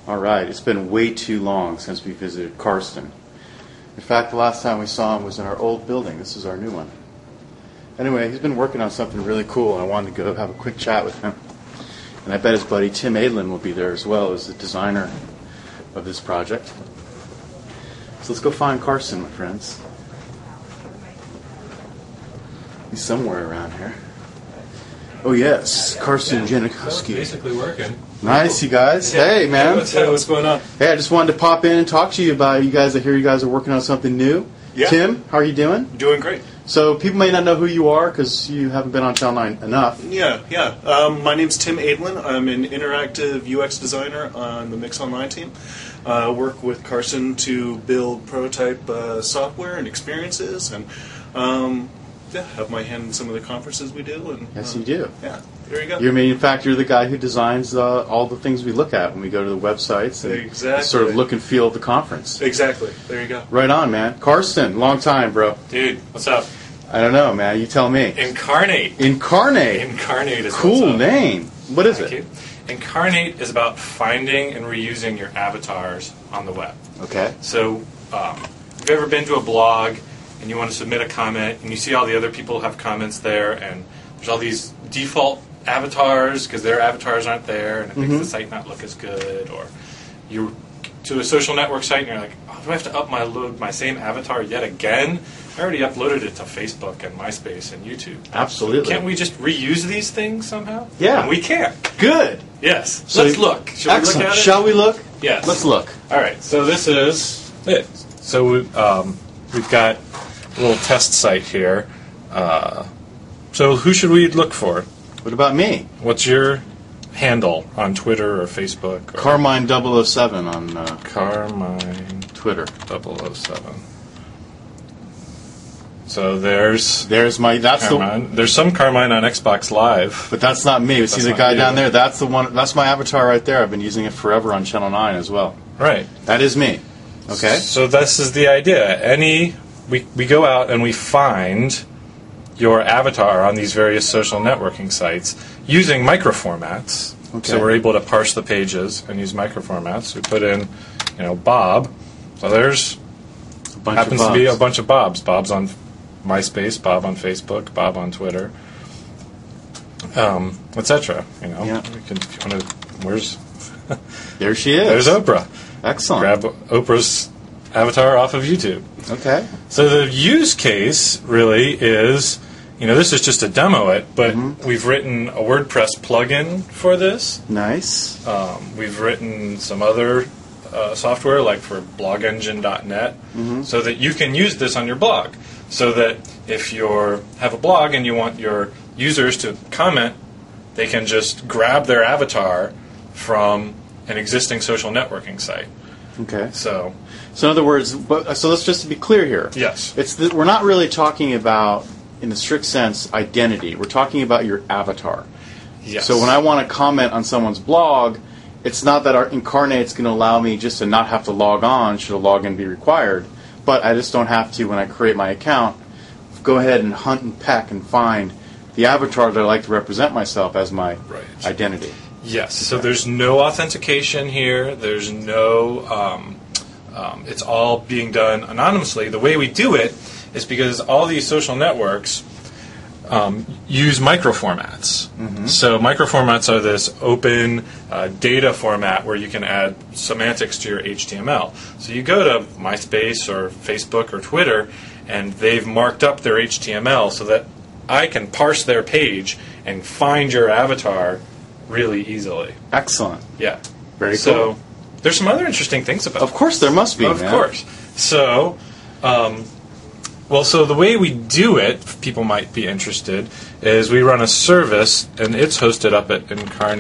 All right, it's been way too long since we visited Karsten. In fact, the last time we saw him was in our old building. This is our new one. Anyway, he's been working on something really cool, and I wanted to go have a quick chat with him. And I bet his buddy Tim Adlin will be there as well as the designer of this project. So let's go find Karsten, my friends. He's somewhere around here. Oh yes, Karsten Janikowski. Basically working. Nice, you guys. Hey, man. What's going on? Hey, I just wanted to pop in and talk to you about you guys. I hear you guys are working on something new. Yeah. Tim, how are you doing? Doing great. So people may not know who you are because you haven't been on Channel 9 enough. Yeah. My name's Tim Adlin. I'm an interactive UX designer on the Mix Online team. I work with Karsten to build prototype software and experiences, and have my hand in some of the conferences we do. And Yes, you do. Yeah, there you go. In fact, you're the guy who designs all the things we look at when we go to the websites and Exactly. the sort of look and feel of the conference. Exactly. There you go. Right on, man. Karsten, long time, bro. Dude, what's up? I don't know, man. You tell me. Incarnate. Incarnate. Incarnate is Cool what's up. name. What is Thank it? you. Incarnate is about finding and reusing your avatars on the web. Okay. So, if you've ever been to a blog and you want to submit a comment and you see all the other people have comments there and there's all these default avatars because their avatars aren't there and it makes the site not look as good, or you're to a social network site and you're like, oh, do I have to upload my same avatar yet again? I already uploaded it to Facebook and MySpace and YouTube. Absolutely. Can't we just reuse these things somehow? Yeah. And we can. Good. Yes. So Let's look. Shall we Excellent. look at it? Shall we look? Yes. Let's look. All right. So this is it. So we've got a little test site here. So who should we look for? What about me? What's your handle on Twitter or Facebook? Or Carmine007 on Carmine Twitter. 007. So there's There's Carmine. There's some Carmine on Xbox Live. but that's not me. See the not guy you. down there? That's the one. That's my avatar right there. I've been using it forever on Channel 9 as well. Right. That is me. Okay. So this is the idea. We go out and we find your avatar on these various social networking sites using microformats. Okay. So we're able to parse the pages and use microformats. We put in, Bob. So there's A bunch happens of to be a Bobs. bunch of Bobs. Bob's on MySpace, Bob on Facebook, Bob on Twitter, etc. Yeah. We can, if you want to, where's There she is. there's Oprah. Excellent. Grab Oprah's avatar off of YouTube. Okay. So the use case really is, this is just to demo it, but we've written a WordPress plugin for this. Nice. We've written some other software, like for blogengine.net, so that you can use this on your blog. So that if you have a blog and you want your users to comment, they can just grab their avatar from an existing social networking site. Okay. So, So in other words, so let's just be clear here. yes. We're not really talking about, in the strict sense, identity. We're talking about your avatar. Yes. So when I want to comment on someone's blog, it's not that our Incarnate's going to allow me just to not have to log on should a login be required, but I just don't have to, when I create my account, go ahead and hunt and peck and find the avatar that I like to represent myself as my Right. identity. Yes. So there's no authentication here. There's no. It's all being done anonymously. The way we do it is because all these social networks use microformats. So microformats are this open data format where you can add semantics to your HTML. So you go to MySpace or Facebook or Twitter, and they've marked up their HTML so that I can parse their page and find your avatar really easily. Excellent. Yeah. Very So cool. there's some other interesting things about Of course there must be, Of man. course. So, so the way we do it, if people might be interested, is we run a service, and it's hosted up at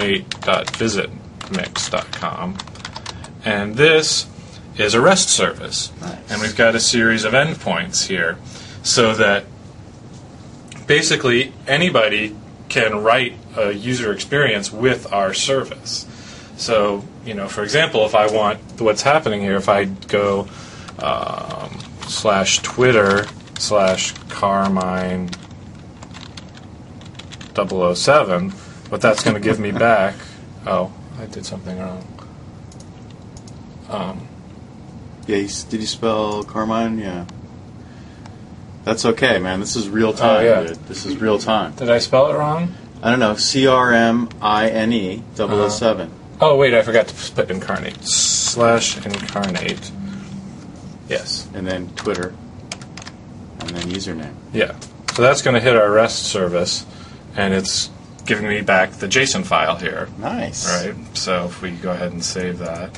incarnate.visitmix.com. And this is a REST service. Nice. And we've got a series of endpoints here so that basically anybody can write a user experience with our service. So, for example, if I want what's happening here, if I go /Twitter/Carmine007, what that's going to give me back... Oh, I did something wrong. Yeah, did you spell Carmine? Yeah. That's okay, man. This is real time, dude. This is real time. Did I spell it wrong? I don't know. CRMINE 007. Oh, wait, I forgot to put incarnate. /incarnate. Yes. And then Twitter. And then username. Yeah. So that's going to hit our REST service, and it's giving me back the JSON file here. Nice. Right? So if we go ahead and save that.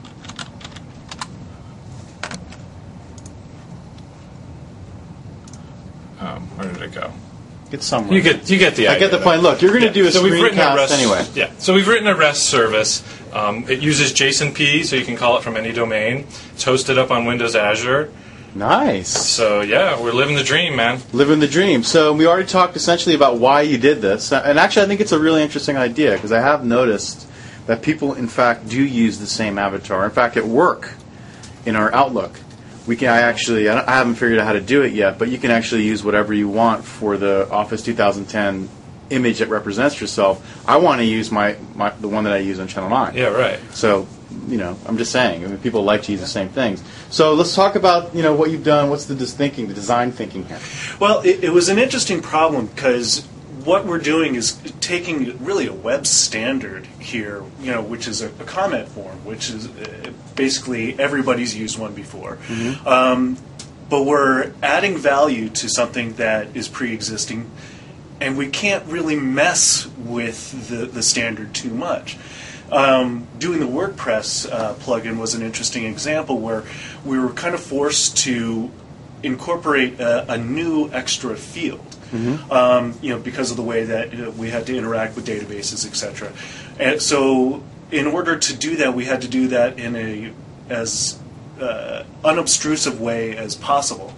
Where did it go? Get somewhere. You get the idea. I get the point. Look, you're going to do a we've written a screencast REST, anyway. Yeah. So we've written a REST service. It uses JSONP, so you can call it from any domain. It's hosted up on Windows Azure. Nice. So yeah, we're living the dream, man. Living the dream. So we already talked essentially about why you did this. And actually, I think it's a really interesting idea because I have noticed that people, in fact, do use the same avatar. In fact, at work, in our Outlook, I haven't figured out how to do it yet, but you can actually use whatever you want for the Office 2010 image that represents yourself. I want to use the one that I use on Channel 9. Yeah, right. So, I'm just saying. I mean, people like to use the same things. So let's talk about, what you've done. What's the design thinking here? Well, it was an interesting problem because what we're doing is taking really a web standard here, which is a comment form, which is basically everybody's used one before. Mm-hmm. But we're adding value to something that is pre-existing, and we can't really mess with the standard too much. Doing the WordPress plugin was an interesting example where we were kind of forced to incorporate a new extra field. Mm-hmm. Because of the way that we had to interact with databases, etc. And so, in order to do that, we had to do that in as unobtrusive way as possible.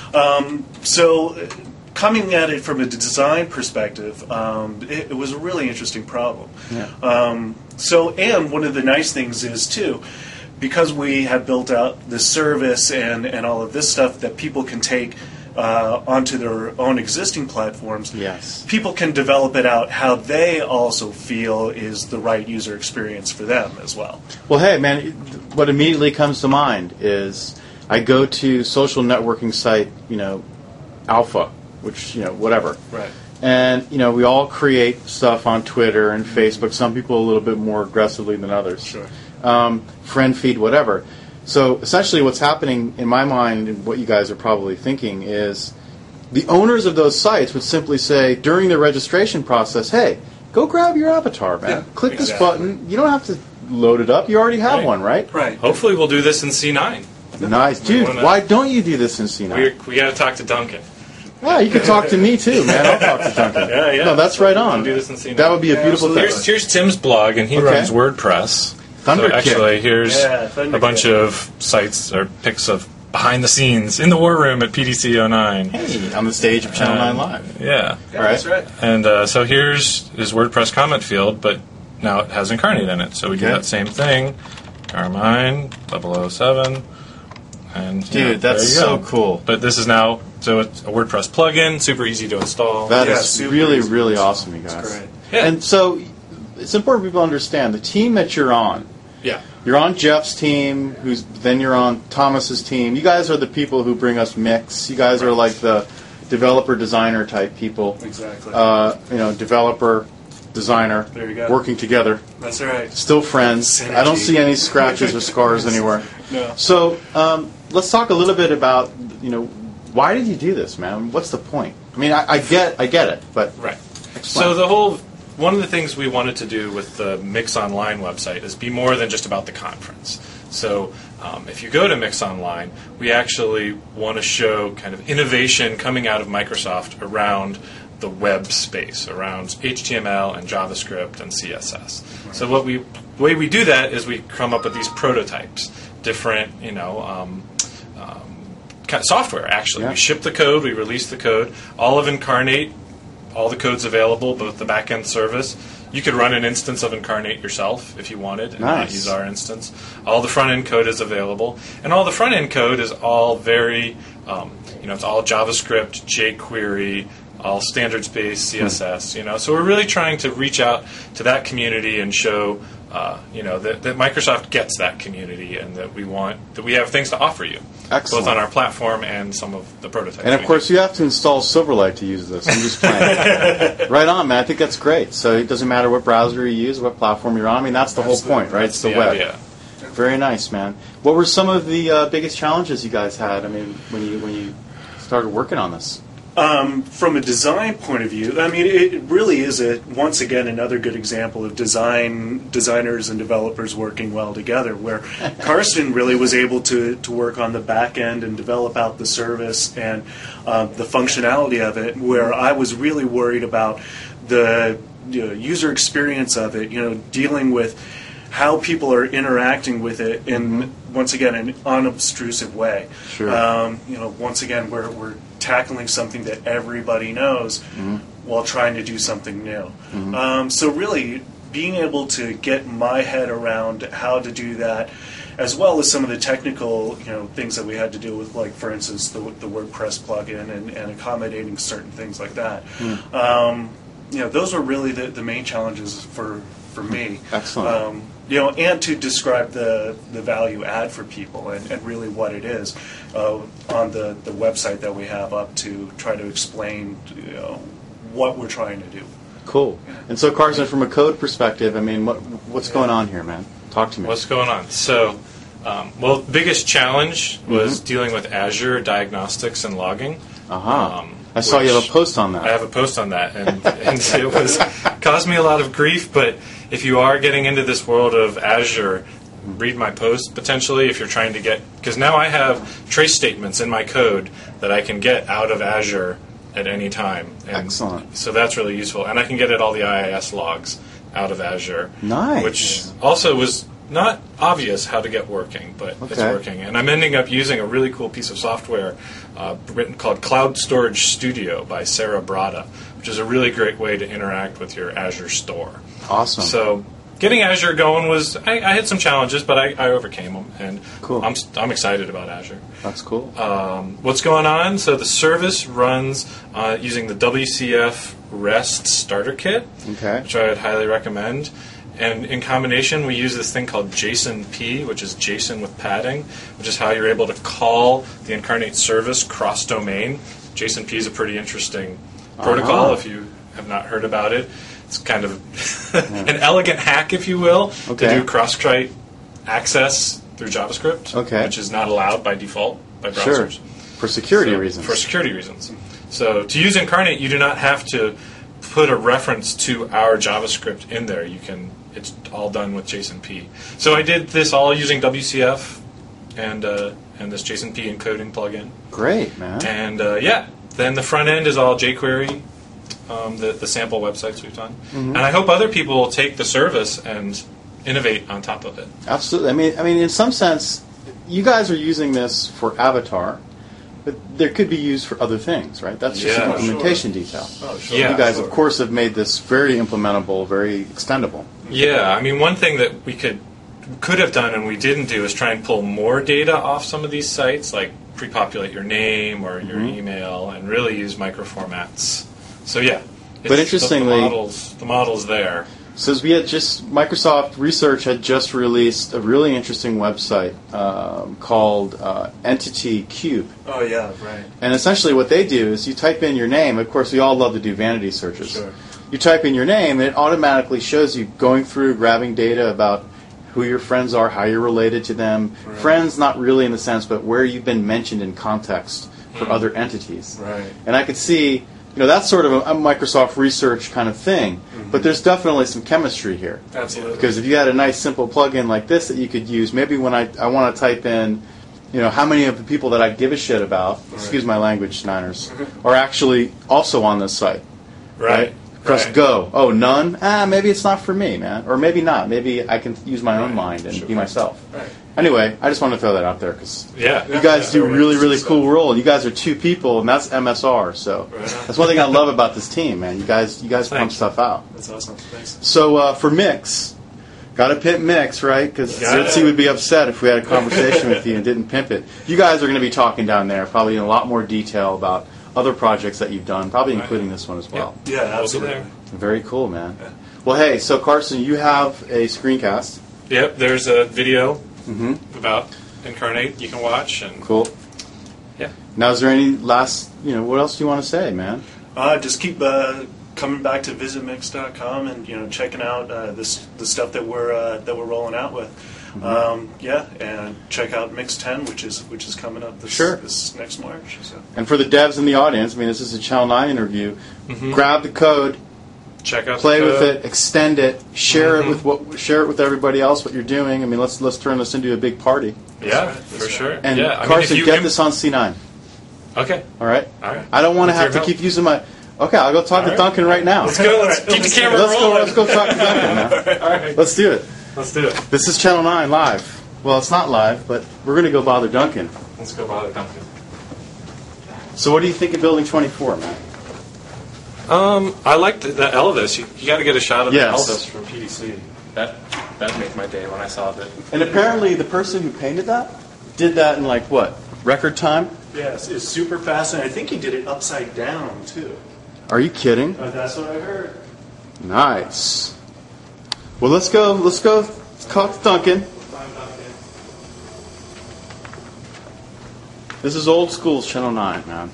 Mm-hmm. Coming at it from a design perspective, it was a really interesting problem. Yeah. And one of the nice things is, too, because we have built out this service and all of this stuff that people can take onto their own existing platforms, yes, people can develop it out how they also feel is the right user experience for them as well. Well, hey, man, what immediately comes to mind is I go to social networking site, Alpha, which, whatever. Right. And, we all create stuff on Twitter and Facebook, some people a little bit more aggressively than others. Sure. Friend feed, whatever. So essentially what's happening in my mind, and what you guys are probably thinking, is the owners of those sites would simply say during the registration process, hey, go grab your avatar, man. Yeah, Click exactly. this button. You don't have to load it up. You already have Right. one, right? Right. Hopefully we'll do this in C9. Nice. Dude, why don't you do this in C9? We got to talk to Duncan. Yeah, you can talk to me too, man. I'll talk to Duncan. Yeah. No, that's right on. We'll do this in C9. That would be a beautiful thing. Here's Tim's blog, and he runs WordPress. Thunderkick. So actually, here's Thunderkick. a bunch of sites or pics of behind the scenes in the war room at PDC09. Hey, on the stage of Channel 9 Live. Yeah. All right. That's right. And so here's his WordPress comment field, but now it has incarnate in it. So we do Okay. that same thing. Carmine 007. And Dude, there that's you so go. cool. But this is now, so it's a WordPress plugin, super easy to install. That Yeah, is super really, easy. really awesome, you guys. That's great. Yeah. And so it's important people understand the team that you're on. Yeah. You're on Jeff's team, then you're on Thomas's team. You guys are the people who bring us mix. You guys are like the developer designer type people. Exactly. Developer, designer, There you go. working together. That's right. Still friends. Synergy. I don't see any scratches or scars anywhere. No. So let's talk a little bit about, why did you do this, man? What's the point? I mean, I get it, but Right. explain. So one of the things we wanted to do with the Mix Online website is be more than just about the conference. So if you go to Mix Online, we actually want to show kind of innovation coming out of Microsoft around the web space, around HTML and JavaScript and CSS. Right. So the way we do that is we come up with these prototypes, different, software, actually. Yeah. We ship the code, we release the code. All of Incarnate, all the code's available, both the back-end service. You could run an instance of Incarnate yourself if you wanted and not Nice. use our instance. All the front-end code is available. And all the front-end code is all very, it's all JavaScript, jQuery, all standards-based CSS, So we're really trying to reach out to that community and show that Microsoft gets that community, and that we have things to offer you, Excellent. both on our platform and some of the prototypes. And of course, you have to install Silverlight to use this. I'm just playing. Right on, man. I think that's great. So it doesn't matter what browser you use, what platform you're on. I mean, that's the whole point, right? It's the web. idea. Very nice, man. What were some of the biggest challenges you guys had? I mean, when you started working on this? From a design point of view, I mean, it really is once again another good example of designers and developers working well together, where Karsten really was able to work on the back end and develop out the service and the functionality of it, where I was really worried about the user experience of it, dealing with how people are interacting with it in, once again, an unobtrusive way. Sure. Once again, we're tackling something that everybody knows while trying to do something new. So really, being able to get my head around how to do that, as well as some of the technical things that we had to do with, like, for instance, the WordPress plugin and accommodating certain things like that. Those were really the main challenges for me. Excellent. And to describe the value add for people and really what it is on the website that we have up, to try to explain what we're trying to do. Cool. And so, Carson, from a code perspective, I mean, what's going on here, man? Talk to me. What's going on? So, the biggest challenge was dealing with Azure diagnostics and logging. I saw you have a post on that. I have a post on that, and it caused me a lot of grief. But if you are getting into this world of Azure, read my post potentially if you're trying to because now I have trace statements in my code that I can get out of Azure at any time. And excellent. So that's really useful, and I can get at all the IIS logs out of Azure. Nice. Which also was not obvious how to get working, but it's working. And I'm ending up using a really cool piece of software written called Cloud Storage Studio by Sarah Brada, which is a really great way to interact with your Azure store. Awesome. So getting Azure going was, I had some challenges, but I overcame them, and cool. I'm excited about Azure. That's cool. What's going on? So the service runs using the WCF REST Starter Kit, which I would highly recommend. And in combination, we use this thing called JSON-P, which is JSON with padding, which is how you're able to call the Incarnate service cross-domain. JSON-P is a pretty interesting protocol if you have not heard about it. It's kind of an elegant hack, if you will, to do cross-site access through JavaScript, which is not allowed by default by browsers. Sure. For security reasons. For security reasons. So to use Incarnate, you do not have to put a reference to our JavaScript in there. It's all done with JSON-P. So I did this all using WCF and this JSON-P encoding plugin. Great, man. And then the front end is all jQuery, the sample websites we've done. And I hope other people will take the service and innovate on top of it. Absolutely. I mean, in some sense, you guys are using this for Avatar, but there could be used for other things, right? That's just an implementation detail. Oh, sure. Yeah, you guys, of course, have made this very implementable, very extendable. Yeah, I mean, one thing that we could have done and we didn't do is try and pull more data off some of these sites, like pre-populate your name or your email, and really use microformats. So but interestingly, the model's there. So as Microsoft Research had just released a really interesting website called Entity Cube. Oh, yeah, right. And essentially what they do is you type in your name. Of course, we all love to do vanity searches. Sure. You type in your name, and it automatically shows you going through, grabbing data about who your friends are, how you're related to them. Right. Friends, not really in the sense, but where you've been mentioned in context for other entities. Right. And I could see, that's sort of a Microsoft Research kind of thing, but there's definitely some chemistry here. Absolutely. Because if you had a nice, simple plugin like this that you could use, maybe when I want to type in, how many of the people that I give a shit about, excuse my language, Niners, are actually also on this site. Right. Press go. Oh, none? Maybe it's not for me, man. Or maybe not. Maybe I can use my own mind and be myself. Right. Anyway, I just want to throw that out there because you Yeah. guys do really, really cool role. You guys are two people, and that's MSR. So that's one thing I love about this team, man. You guys pump stuff out. That's awesome. Thanks. So for Mix, got to pimp Mix, right? Because Ritzy would be upset if we had a conversation with you and didn't pimp it. You guys are going to be talking down there probably in a lot more detail about other projects that you've done, probably including this one as well. Yeah, absolutely. Very cool, man. Well, hey, so Carson, you have a screencast. Yep, there's a video Mm-hmm. about Incarnate you can watch, and Cool. yeah. Now, is there any last, what else do you want to say, man? Just keep coming back to visitmix.com and checking out the stuff that we're rolling out with. And check out Mix 10, which is coming up this next March. So. And for the devs in the audience, this is a Channel 9 interview. Grab the code, Check out play the with code. it, extend it, share it with everybody else what you're doing. Let's turn this into a big party. Yeah, right, for that's sure. And yeah, Carson, if you get this on C9. Okay. All right. All right. I don't want to With have to your help. keep using my. Okay, I'll go talk All to right. Duncan right now. Let's go. Let's keep the camera rolling. Let's go talk to Duncan now. All right. Let's do it. Let's do it. This is Channel 9 live. Well, it's not live, but we're going to go bother Duncan. Let's go bother Duncan. So, what do you think of Building 24, man? I liked the Elvis. You got to get a shot of Yes. the Elvis from PDC. That made my day when I saw it. And apparently, the person who painted that did that in record time? Yes, it's super fast, and I think he did it upside down too. Are you kidding? That's what I heard. Nice. Well, let's go talk to Duncan. This is old school Channel 9, man.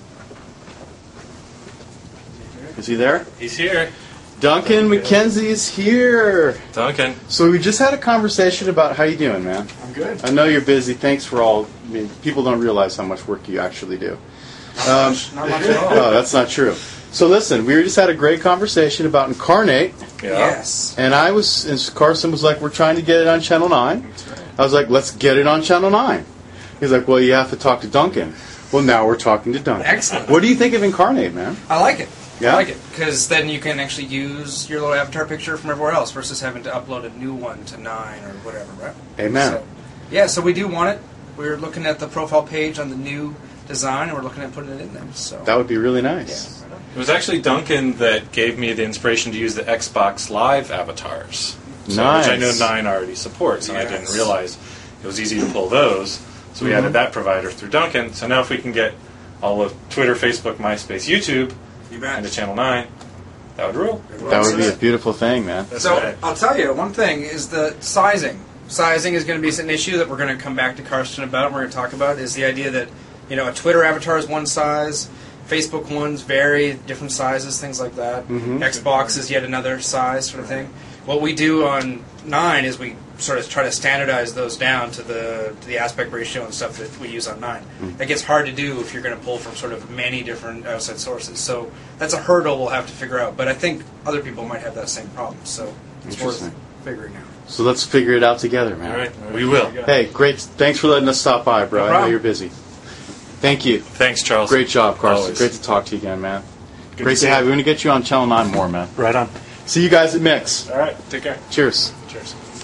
Is he there? He's here. Duncan McKenzie's here. Duncan. So we just had a conversation about how you doing, man. I'm good. I know you're busy. Thanks for all. People don't realize how much work you actually do. Not much at all. No, that's not true. So listen, we just had a great conversation about Incarnate, Yeah. Yes. and Carson was like, "We're trying to get it on Channel 9." That's right. I was like, "Let's get it on Channel 9." He's like, "Well, you have to talk to Duncan." Well, now we're talking to Duncan. Excellent. What do you think of Incarnate, man? I like it. Yeah? I like it because then you can actually use your little avatar picture from everywhere else versus having to upload a new one to 9 or whatever, right? Amen. So we do want it. We're looking at the profile page on the new design, and we're looking at putting it in there. So That would be really nice. It was actually Duncan that gave me the inspiration to use the Xbox Live avatars. So, Nice. Which I know 9 already supports, and I Yes. didn't realize it was easy to pull those. So we added that provider through Duncan. So now if we can get all of Twitter, Facebook, MySpace, YouTube you bet. into Channel 9, that would rule. That would be a beautiful thing, man. That's So right. I'll tell you, one thing is the sizing. Sizing is going to be an issue that we're going to come back to Karsten about, and we're going to talk about, is the idea that, a Twitter avatar is one size, Facebook ones vary, different sizes, things like that. Xbox is yet another size sort of thing. What we do on 9 is we sort of try to standardize those down to the aspect ratio and stuff that we use on 9. That gets hard to do if you're going to pull from sort of many different outside sources. So that's a hurdle we'll have to figure out. But I think other people might have that same problem. So it's worth Interesting. figuring out. So let's figure it out together, man. All right, we will. Hey, great. Thanks for letting us stop by, bro. No I know problem. you're busy. Thank you. Thanks, Charles. Great job, Carson. Always. Great to talk to you again, man. Good Great to to see have you. you. We're going to get you on Channel 9 more, man. Right on. See you guys at Mix. All right. Take care. Cheers. Cheers.